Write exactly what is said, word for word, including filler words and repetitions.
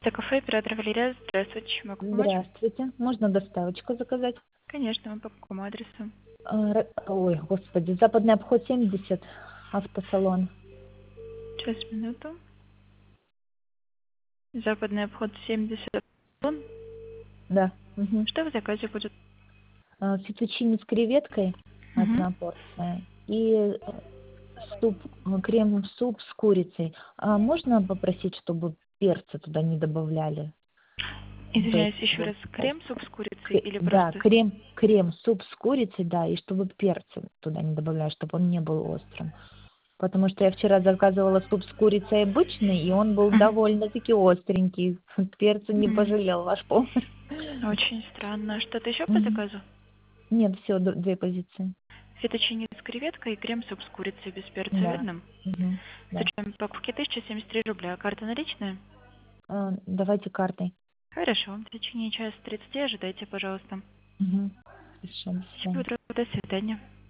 Это кафе, оператор Валерия. Здравствуйте, чем могу помочь? Здравствуйте. Можно доставочку заказать? Конечно, по какому адресу? А, ра- Ой, господи, Западный обход семьдесят, автосалон. Сейчас, минуту. Западный обход семьдесят. Да. Мгм. Что в заказе будет? А, Фетучини с креветкой, Угу. одна порция. И э, суп, э, крем-суп с курицей. А можно попросить, чтобы перца туда не добавляли? Ну, то есть, Извиняюсь, еще вот, раз. Крем-суп с курицей кре- или да, просто... крем, крем-суп с курицей, да, и чтобы перца туда не добавляли, чтобы он не был острым. Потому что я вчера заказывала суп с курицей обычный, и он был Мгм. довольно-таки остренький. Перца не М, пожалел ваш повар. Очень странно. Что-то еще по Мгм. заказу? Нет, все, две позиции. Фетучини с креветкой и крем-суп с курицей без перца, Да. верно? Мгм. Да. Стоимость покупки тысяча семьдесят три рубля. Карта наличная? А, Давайте картой. Хорошо. В течение часа тридцати ожидайте, пожалуйста. Мгм. Хорошо, до Всего свидания. доброго. До свидания.